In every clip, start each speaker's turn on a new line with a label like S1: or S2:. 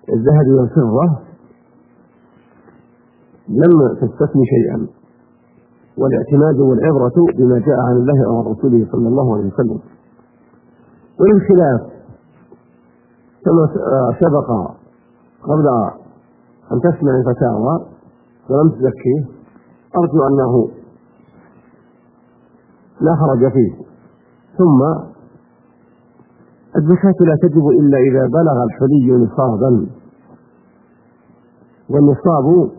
S1: الذهب والفضة لم تستثني شيئا، والاعتماد والعبرة بما جاء عن الله وعن رسوله صلى الله عليه وسلم. والخلاف كما سبق قبل أن تسمع الفتاوى ولم تزكيه، أرجو أنه لا حرج فيه. ثم الزكاة لا تجب إلا إذا بلغ الحلي نصابا، والنصاب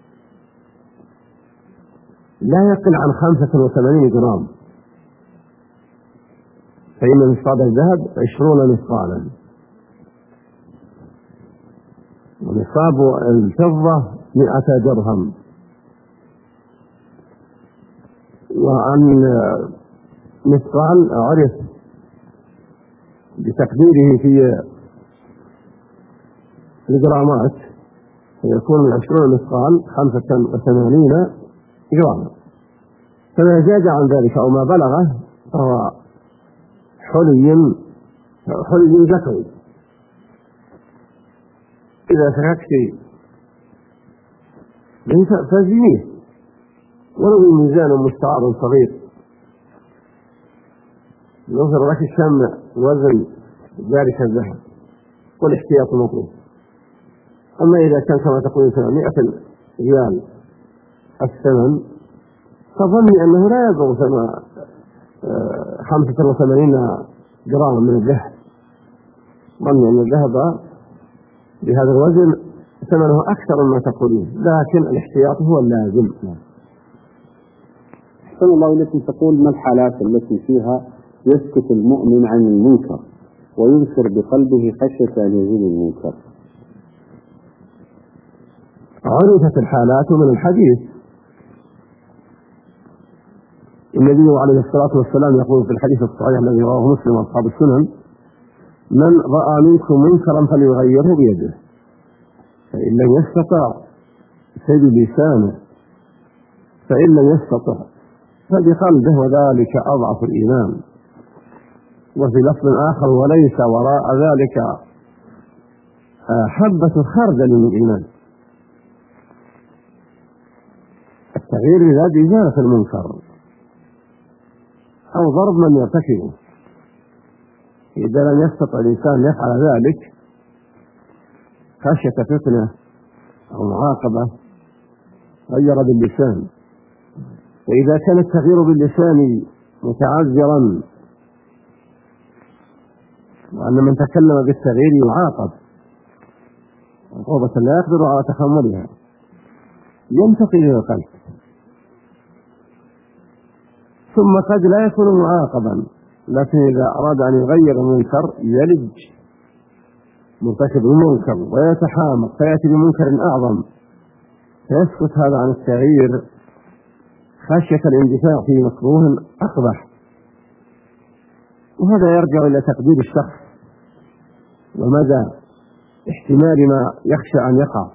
S1: لا يقل عن 85 جرام، فإن نصاب الذهب 20 مثقالا، ونصاب الفضة 100 درهم. وعن مثقال عرف بتقديره في الجرامات، فيكون من 20 مثقال 85 جراما، فما زاد عن ذلك أو ما بلغه فهو حلي زكوي. إذا سكت فزنيه ولو ميزان مستعار صغير يظهر لك الشمع وزن ذلك الذهب، والاحتياط مطلوب. أما إذا كان كما تقول 100 ريال الثمن، فظني أنه لا يبلغ 85 جراما من الذهب، ظني أن الذهب بهذا الوزن ثمنه أكثر مما تقولون، لكن الاحتياط هو اللازم.
S2: أحسن الله إليكم. تقول: ما الحالات التي فيها يسكت المؤمن عن المنكر وينكر بقلبه خشية أن يزيد المنكر؟
S1: عرفت الحالات من الحديث. النبي عليه الصلاة والسلام يقول في الحديث الصحيح الذي رواه مسلم وأصحاب السنن: من رأى منكم منكرا فليغيره بيده، فإن لم يستطع فبلسانه، فإن لم يستطع فبقلبه، وذلك أضعف الإيمان. وفي لفظ آخر: وليس وراء ذلك حبة خردل من الإيمان. التغيير بذات إزالة المنكر أو ضرب من يرتكبه. إذا لم يستطع الإنسان يفعل ذلك خشية فتنة أو معاقبة غير باللسان. وإذا كان التغيير باللسان متعذرا، وأن من تكلم بالتغيير يعاقب عقوبة لا يقدر على تحملها، ينتقل إلى القلب. ثم قد لا يكون معاقبا، لكن إذا أراد أن يغير المنكر يلج مرتكب المنكر ويتحامق فيأتي بمنكر أعظم، فيسكت هذا عن التغيير خشية الاندفاع في مكروه أقبح. وهذا يرجع إلى تقدير الشخص ومدى احتمال ما يخشى أن يقع.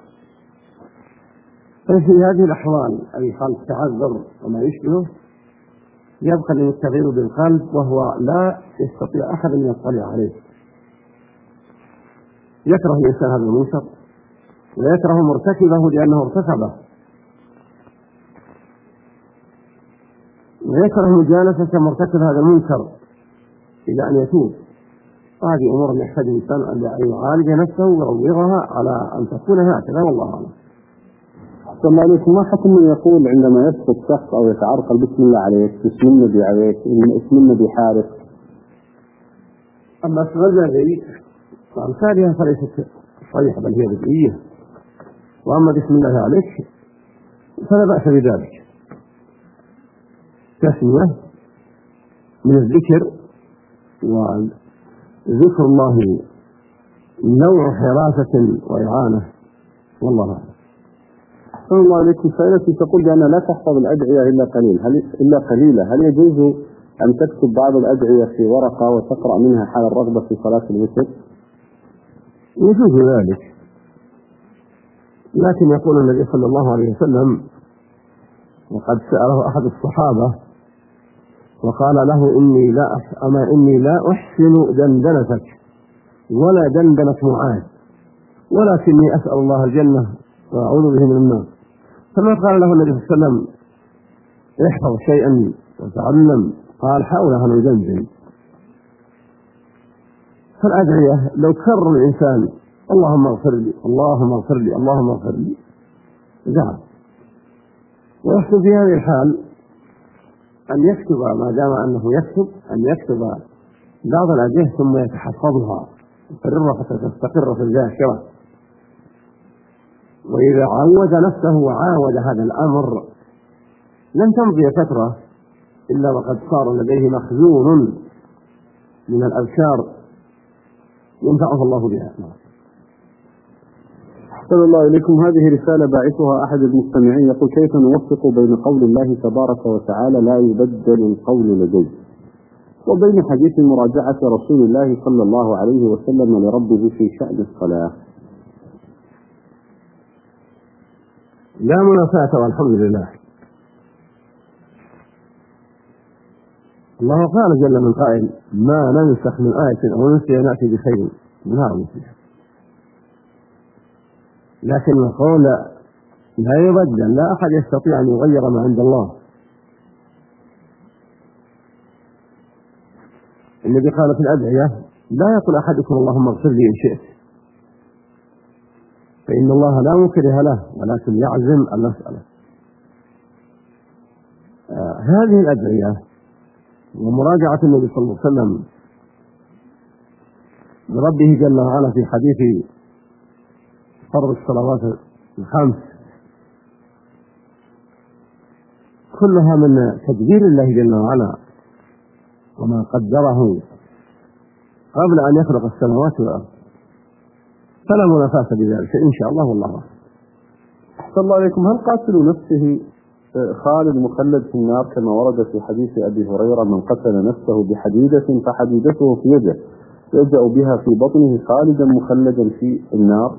S1: ففي هذه الأحوال أي حال تعذر وما يشبهه يبقى التغيير بالقلب، وهو لا يستطيع أحد أن يطلع عليه. يكره الإنسان هذا المنكر ويكره مرتكبه لأنه ارتكبه، ويكره مجالسة مرتكب هذا المنكر إلى أن يتوب. هذه أمور يحتاج الإنسان أن يعالج نفسه ويروغها على أن تكون هكذا، والله أعلم.
S2: أحسن الله عليكم. ما حكم من يقول عندما يسقط شخص أو يتعرقل: بسم الله عليك، بسم النبي عليك، بسم النبي حارس؟
S1: أما الغزالي فأمثالها فليست صحيحة بل هي بدعية، وأما بسم الله عليك فلا بأس بذلك، تسمية من الذكر، وذكر الله نوع حراسة وإعانة، والله أعلم.
S2: أحسن الله عليكم. سائلتي تقول بأن لا تحفظ الأدعية إلا قليلة، هل يجوز أن تكتب بعض الأدعية في ورقة وتقرأ منها حال الرغبة في صلاة الوتر؟
S1: يجوز ذلك، لكن يقول النبي صلى الله عليه وسلم، وقد سأله أحد الصحابة وقال له: إني لا أحسن دندنتك ولا دندنة معاذ، ولكني أسأل الله الجنة وأعوذ به من النار. فلما قال له النبي صلى الله عليه وسلم احفظ شيئا وتعلم، قال حاولها نزمزم. فالأدعية لو كرر الإنسان اللهم اغفر لي اللهم اغفر لي اللهم اغفر لي زعل، ويحصل في هذه الحال أن يكتب، ما دام أنه يكتب، أن يكتب بعض الأدعية ثم يتحفظها يكررها حتى تستقر في الذاكرة. وإذا عود نفسه وعاود هذا الأمر لن تمضي فترة إلا وقد صار لديه مخزون من الأذكار ينفعه الله بها.
S2: أحسن الله إليكم. هذه رسالة باعثها أحد المستمعين يقول: كيف نوفق بين قول الله تبارك وتعالى لا يبدل القول لدي، وبين حديث مراجعة رسول الله صلى الله عليه وسلم لربه في شأن الصلاة؟
S1: لا منافاة والحمد لله. الله قال جل من قائل: ما ننسخ من آية أو ننسها نأتي بخير منها ومثلها. لكن القول لا يبدل، لا أحد يستطيع أن يغير ما عند الله. النبي قال في الأدعية: لا يقول أحدكم اللهم اغفر لي إن شئت، فإن الله لا مكره له ولكن يعزم المسألة. هذه الأدعية ومراجعة النبي صلى الله عليه وسلم لربه جل وعلا في حديث فرض الصلوات الخمس كلها من تدبير الله جل وعلا وما قدره قبل أن يخلق السماوات والأرض، فلا منافاة بذلك إن شاء الله والله.
S2: أحسن الله عليكم. هل قاتل نفسه خالد مخلد في النار كما ورد في حديث أبي هريرة: من قتل نفسه بحديدة فحديدته في يده يجأ بها في بطنه خالدا مخلدا في النار؟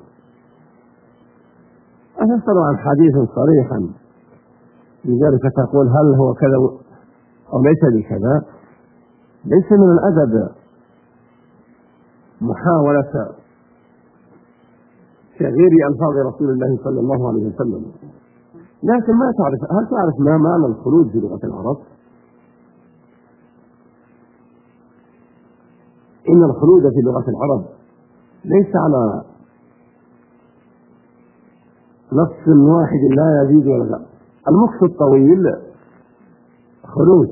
S1: أفسر عن حديث صريحا لذلك تقول هل هو كذا أو ليس بكذا؟ ليس من الأدب محاولة تغيير ألفاظ رسول الله صلى الله عليه وسلم. لكن ما تعرف، هل تعرف ما معنى الخلود في لغة العرب؟ إن الخلود في لغة العرب ليس على نص واحد لا يزيد ولا لا. المكس الطويل خلود.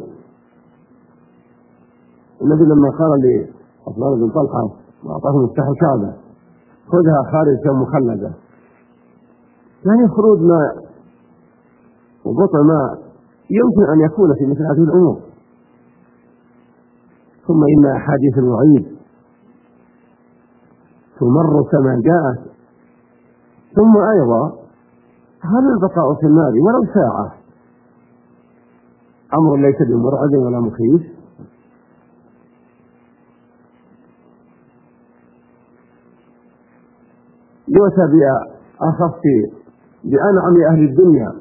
S1: النبي لما قال لعثمان بن طلحة وأعطاه مفتاح الكعبة: خذها خالدة مخلدة، يعني خلود ماء وبطء ماء يمكن أن يكون في مثل هذه الأمور. ثم إن أحاديث الوعيد تمر كما جاءت. ثم أيضا هل البقاء في النار ولو ساعة أمر ليس بمرعب ولا مخيف؟ يؤتى بأخف بأنعم أهل الدنيا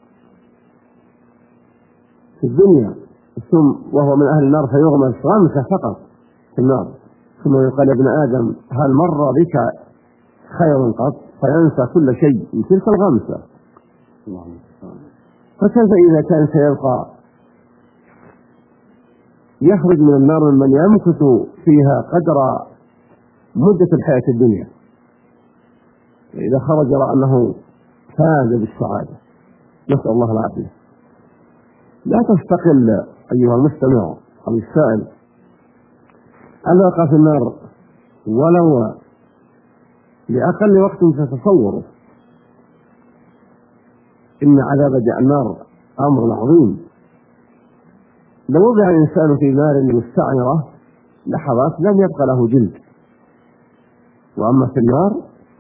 S1: في الدنيا ثم وهو من أهل النار فيغمس غمسة فقط في النار، ثم يقال: ابن آدم هل مر بك خير قط؟ فينسى كل شيء من تلك الغمسة. فكيف إذا كان سيبقى يخرج من النار من يمكث فيها قدر مدة الحياة الدنيا؟ إذا خرج رأى أنه فاز بالسعادة، نسأل الله العافية. لا تستقل أيها المستمع أو السائل البقاء في النار ولو لأقل وقت تتصوره. إن عذاب النار أمر عظيم. لو وضع الإنسان في نار مستعرة لحظات لم يبقى له جلد، وأما في النار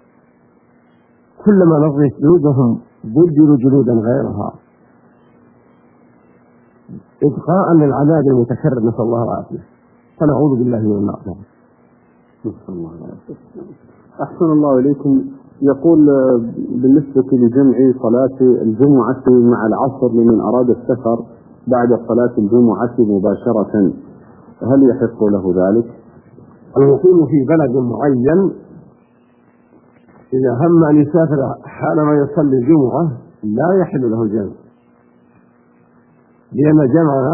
S1: كلما نضجت جلودهم بدلوا جلودا غيرها إبقاء للعذاب المتكرر، نسأل الله العافية، فنعوذ بالله من النار.
S2: أحسن الله إليكم. يقول: بالنسبة لجمع صلاة الجمعة مع العصر لمن أراد السفر بعد صلاة الجمعة مباشرة، هل يحق له ذلك؟
S1: المقيم في بلد معين إذا هم أن يسافر حالما يصلي الجمعة لا يحل له الجمع، لأن الجمع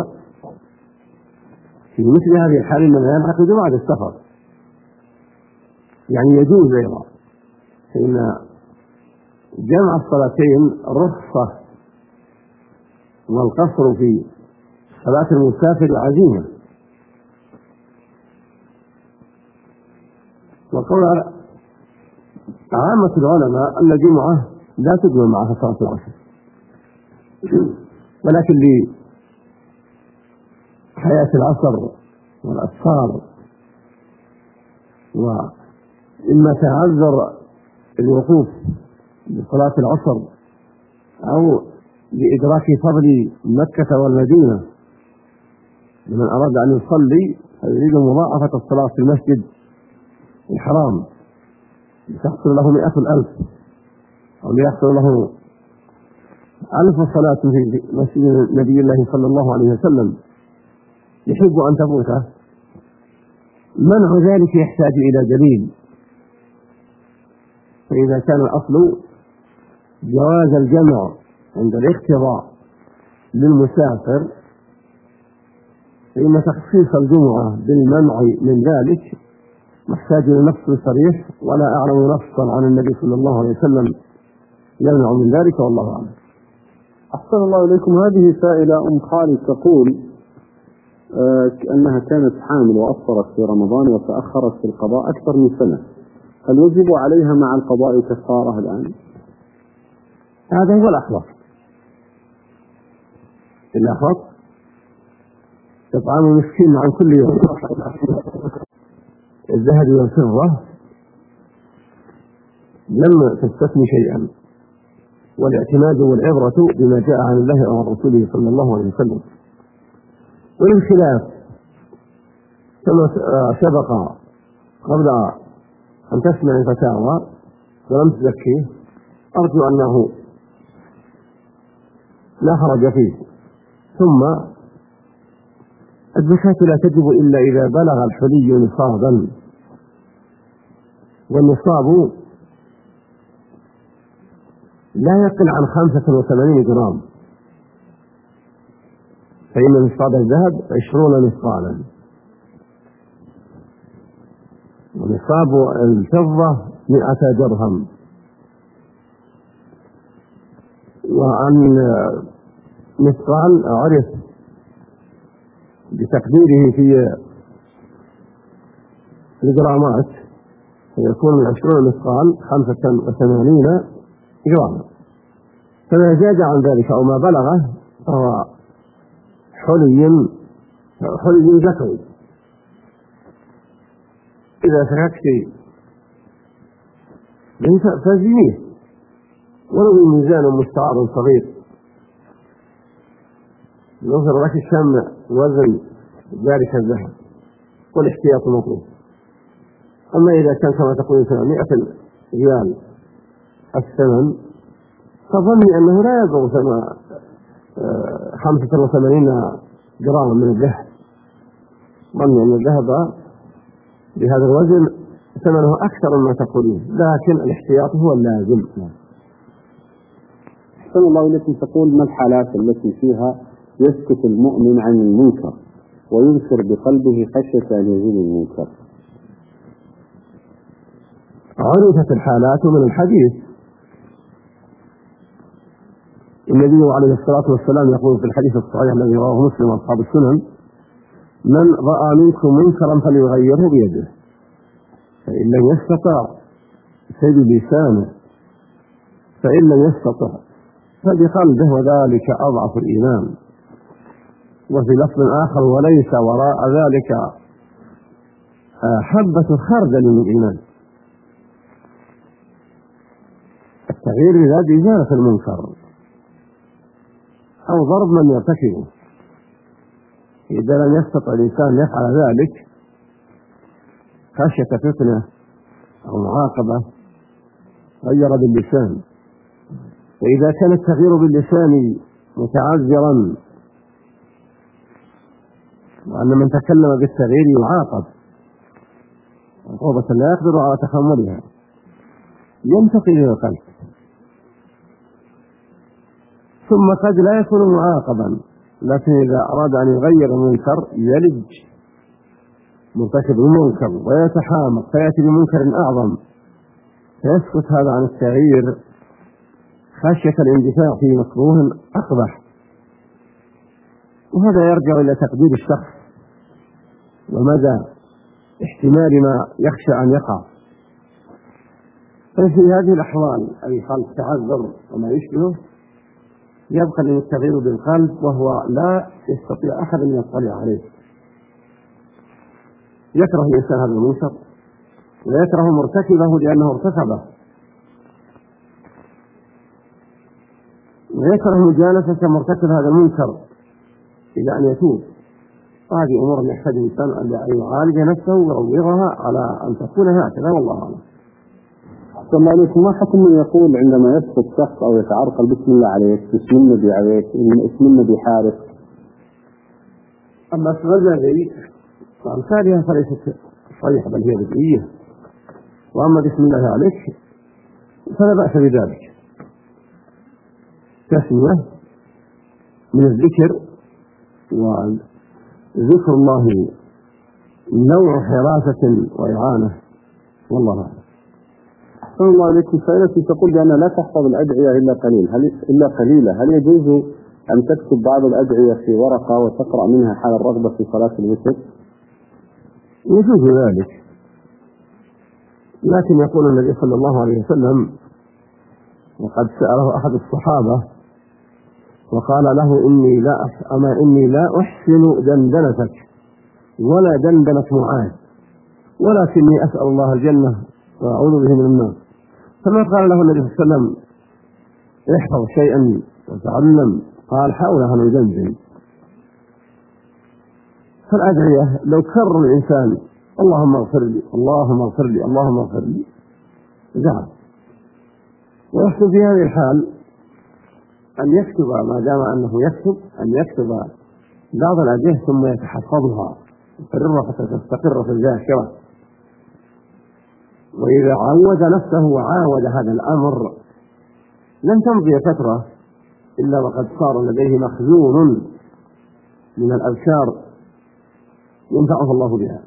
S1: في مثل هذه الحال إنما ينعقد بعد السفر، يعني يجوز أيضا، فإن جمع الصلاتين رخصة، والقصر في صلاة المسافر عزيمة. وقول عامة العلماء أن الجمعة لا تجمع معها صلاة العصر، ولكن لحياة العصر والأسفار، وإما تعذر الوقوف لصلاة العصر أو لإدراك فضل مكة والمدينة لمن أراد أن يصلي فيريد مضاعفة الصلاة في المسجد الحرام لتحصل له 100,000 أو ليحصل له 1000 صلاة في مسجد نبي الله صلى الله عليه وسلم يحب أن تفوته، منع ذلك يحتاج إلى دليل. فإذا كان الأصل جواز الجمع عند الاقتضاء للمسافر، فإن تخصيص الجمعة بالمنع من ذلك محتاج لنص صريح، ولا أعلم نصا عن النبي صلى الله عليه وسلم يمنع من ذلك، والله أعلم.
S2: أحسن الله إليكم. هذه سائلة أم خالد تقول أنها كانت حامل وأفطرت في رمضان وتأخرت في القضاء أكثر من سنة، هل يجب عليها مع القضاء كفارة الآن؟
S1: هذا هو الأخلاق. الأخلاق تطعم مسكين عن كل يوم، الذهب والفضة لم تستثني شيئا، والاعتماد والعبرة بما جاء عن الله وعن رسوله صلى الله عليه وسلم. والخلاف كما سبق قبل أن تسمع الفتاوى ولم تزكيه، أرجو أنه لا حرج فيه. ثم الزكاة لا تجب إلا إذا بلغ الحلي نصابا، والنصاب لا يقل عن 85 جرام، فإن نصاب الذهب 20 مثقالا، ونصاب الفضة 100 درهم. وعن مثقال عرف بتقديره في الجرامات، فيكون 20 مثقال 85 جراما، فما زاد عن ذلك أو ما بلغه فهو حلي زكوي. إذا سكت فزنيه ولو ميزان مستعار صغير يظهر لك الشمع وزن ذلك الذهب، والاحتياط مطلوب. أما إذا كان كما تقول 100 ريال الثمن، فظني أنه لا يبلغ 85 جرام من الذهب، ظني أن الذهب بهذا الوزن ثمنه أكثر مما تقولون، لكن الاحتياط هو اللازم.
S2: أحسن الله إليكم. تقول: ما الحالات التي فيها يسكت المؤمن عن المنكر وينكر بقلبه خشية أن يزيد المنكر؟
S1: عرفت الحالات من الحديث. النبي عليه الصلاة والسلام يقول في الحديث الصحيح الذي رواه مسلم وأصحاب السنن: من رأى منكم منكرا فليغيره بيده، فإن لم يستطع فبلسانه، فإن لم يستطع فبقلبه، وذلك أضعف الإيمان. وفي لفظ آخر: وليس وراء ذلك حبة خردل من الإيمان. التغيير بذات إزالة المنكر أو ضرب من يرتكبه. إذا لم يستطع الإنسان يفعل ذلك خشية فتنة أو معاقبة غير باللسان. وإذا كان التغيير باللسان متعذرا وأن من تكلم بالتغيير يعاقب عقوبة لا يقدر على تحملها، ينتقل إلى القلب، ثم قد لا يكون معاقبا، لكن إذا أراد أن يغير المنكر يلج مرتكب المنكر ويتحامق فيأتي بمنكر أعظم، فيسكت هذا عن التغيير خشية الاندفاع في مكروه أقبح. وهذا يرجع إلى تقدير الشخص ومدى احتمال ما يخشى أن يقع. ففي هذه الأحوال أي خلق تعذر وما يشبهه يبقى التغيير بالقلب، وهو لا يستطيع أحد أن يطلع عليه. يكره الإنسان هذا المنكر ويكره مرتكبه لأنه ارتكبه، ويكره مجالسة مرتكب هذا المنكر إلى أن يتوب. هذه أمور يحتاج الإنسان أن يعالج نفسه ويروضها على أن تكون هكذا، والله أعلم.
S2: أحسن الله عليكم. ما حكم من يقول عندما يسقط شخص أو يتعرقل بسم الله عليك، بسم النبي عليك، بسم النبي حارس؟
S1: أما اسم النبي فأمثالها فليست صريحة بل هي بدئية، وأما بسم الله عليك فلا بأس بذلك، تسمية من الذكر، وذكر الله نوع حراسة وإعانة، والله أعلم.
S2: أحسن الله عليكم. سائلتي تقول بأن لا تحفظ الأدعية إلا قليلة، هل يجوز أن تكتب بعض الأدعية في ورقة وتقرأ منها حال الرغبة في صلاة الوتر؟
S1: يجوز ذلك، لكن يقول النبي صلى الله عليه وسلم، وقد سأله أحد الصحابة وقال له إني لا أحسن دندنتك ولا دندنة معاذ، ولكني أسأل الله الجنة وأعوذ به من النار. فما قال له النبي صلى الله عليه وسلم احفظ شيئا وتعلم، قال حاولها من دندن. فالأدعية لو كرر الإنسان اللهم اغفر لي اللهم اغفر لي اللهم اغفر لي زعل، ويحصل في هذه الحال أن يكتب، ما دام أنه يكتب، أن يكتب بعض الأدعية ثم يتحفظها يكررها حتى تستقر في الذاكرة. وإذا عود نفسه وعاود هذا الأمر لن تمضي فترة إلا وقد صار لديه مخزون من الأذكار ينفعه الله بها.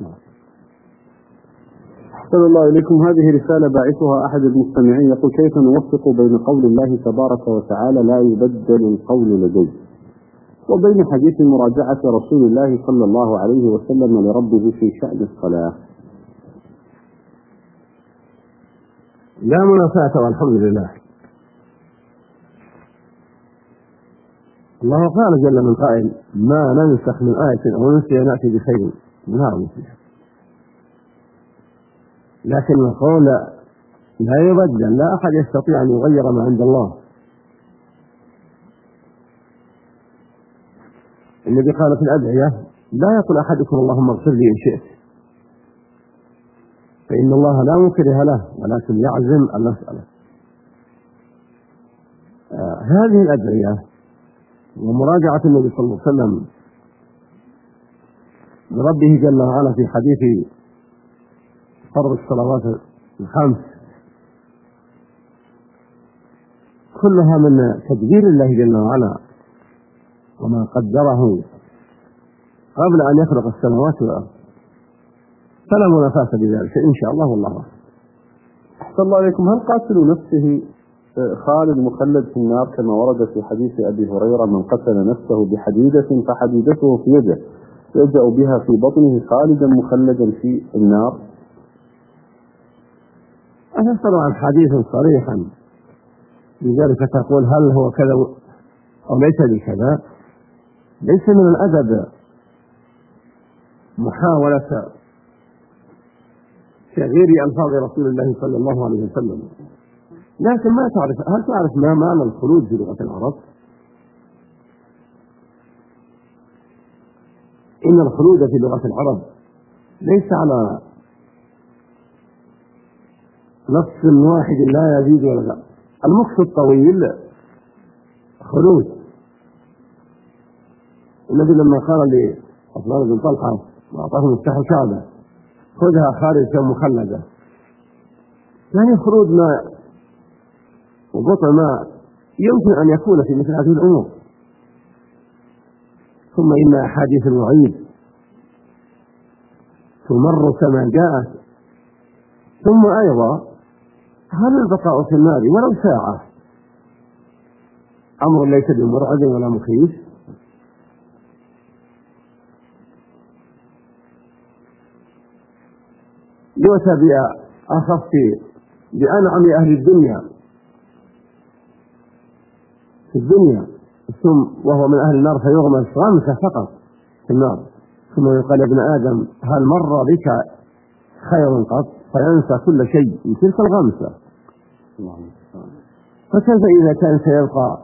S2: أحسن الله إليكم. هذه رسالة باعثها أحد المستمعين يقول كيف نوفق بين قول الله تبارك وتعالى لا يبدل القول لدي، وبين حديث مراجعة رسول الله صلى الله عليه وسلم لربه في شأن الصلاة؟
S1: لا منافاة والحمد لله. الله قال جل من قائل ما ننسخ من آية أو ننسها نأتي بخير منها أو مثلها، لكن القول لا يبدل، لا أحد يستطيع أن يغير ما عند الله. الذي قال في الأدعية لا يقول أحدكم اللهم اغفر لي إن شئت، فإن الله لا مكره له ولكن يعزم المسألة. هذه الأدعية ومراجعة النبي صلى الله عليه وسلم لربه جل وعلا في حديث فرض الصلوات الخمس كلها من تدبير الله جل وعلا وما قدره قبل أن يخلق السماوات والأرض، فلا منافاة بذلك إن شاء الله، والله أعلم.
S2: أحسن الله عليكم. هل قاتل نفسه خالد مخلد في النار كما ورد في حديث أبي هريرة من قتل نفسه بحديدة فحديدته في يده يجأ بها في بطنه خالدا مخلدا في النار؟
S1: أفسر عن حديث صريحا لذلك تقول هل هو كذا أو ليس بكذا؟ ليس من الأدب محاولة تغيير ألفاظ رسول الله صلى الله عليه وسلم، لكن ما تعرف، هل تعرف ما معنى الخلود في لغة العرب؟ إن الخلود في لغة العرب ليس على نص واحد لا يزيد ولا لا، المقص الطويل خلود. النبي لما قال لعثمان بن طلحة وأعطاه مفتاح الكعبة خذها خالدا مخلدا، يعني خلود ما وبطء ما يمكن أن يكون في مثل هذه الأمور. ثم إن أحاديث الوعيد تمر كما جاءت. ثم أيضا هل البقاء في النار ولو ساعة أمر ليس بمرعب ولا مخيف؟ يؤتى بأخف بأنعم أهل الدنيا في الدنيا ثم وهو من أهل النار فيغمس غمسة فقط في النار، ثم يقال ابن آدم هل مر بك خير قط؟ فينسى كل شيء من تلك الغمسة. فكيف إذا كان سيبقى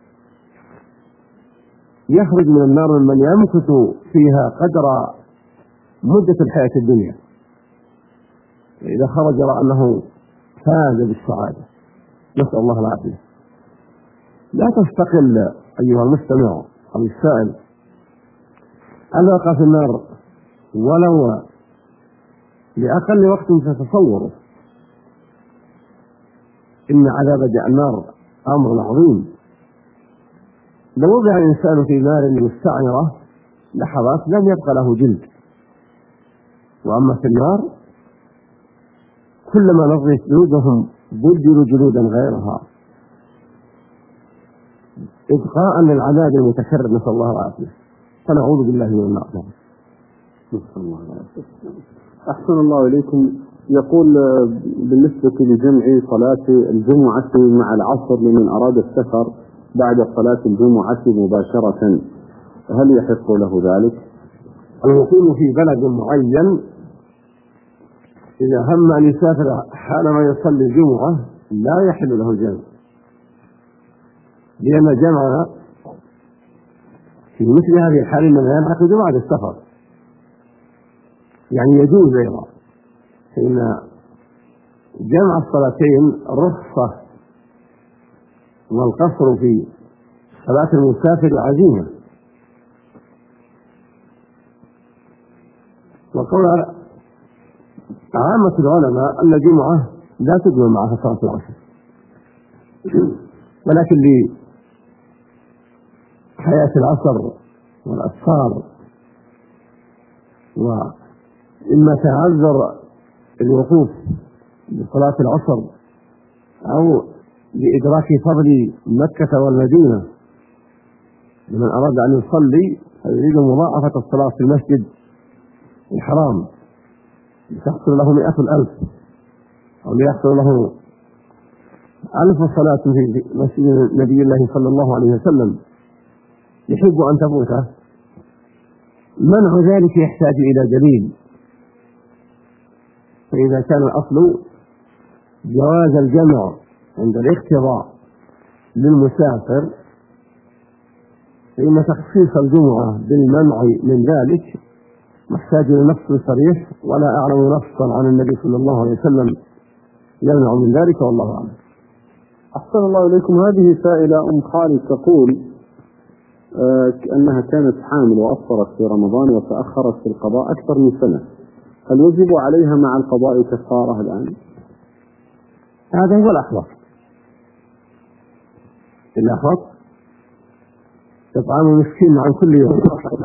S1: يخرج من النار من يمكث فيها قدر مدة الحياة الدنيا، إذا خرج رأى أنه فاز بالسعادة. نسأل الله العافية. لا تستقل أيها المستمع أو السائل البقاء في النار ولو لأقل وقت تتصوره. إن عذاب النار أمر عظيم. لو وضع الإنسان في نار مستعرة لحظات لم يبقى له جلد، وأما في النار كلما نضجت جلودهم بدلوا جلودا غيرها إبقاء للعذاب المتكرر. نسأل الله العافية، فنعوذ بالله من النار.
S2: أحسن الله إليكم. يقول بالنسبة لجمع صلاة الجمعة مع العصر لمن أراد السفر بعد صلاة الجمعة مباشرة هل يحق له ذلك؟
S1: المقيم في بلد معين إذا هم أن يسافر حالما يصلي الجمعة لا يحل له الجمع، لأن الجمع في مثل هذه الحال من ينعقد بعد السفر، يعني يجوز أيضا، فإن جمع الصلاتين رخصة، والقصر في صلاة المسافر عزيمة. وقول عامة العلماء أن الجمعة لا تجمع معها صلاة العصر، ولكن لحياة العصر والأسفار وإما تعذر الوقوف بصلاة العصر أو لإدراك فضل مكة والمدينة لمن أراد أن يصلي فيريد مضاعفة الصلاة في المسجد الحرام لتحصل له 100,000 أو ليحصل له 1000 صلاة في مسجد نبي الله صلى الله عليه وسلم يحب أن تفوته. منع ذلك يحتاج إلى دليل، فإذا كان الأصل جواز الجمع عند الاقتضاء للمسافر فإن تخصيص الجمعة بالمنع من ذلك محتاج لنص صريح، ولا أعلم نصا عن النبي صلى الله عليه وسلم يمنع من ذلك، والله أعلم.
S2: أحسن الله إليكم. هذه سائلة أم خالد تقول أنها كانت حامل وأفطرت في رمضان وتأخرت في القضاء أكثر من سنة، هل يجب عليها مع القضاء كفارة الآن؟
S1: هذا هو الأحوط. الأحوط إطعام مسكين عن كل يوم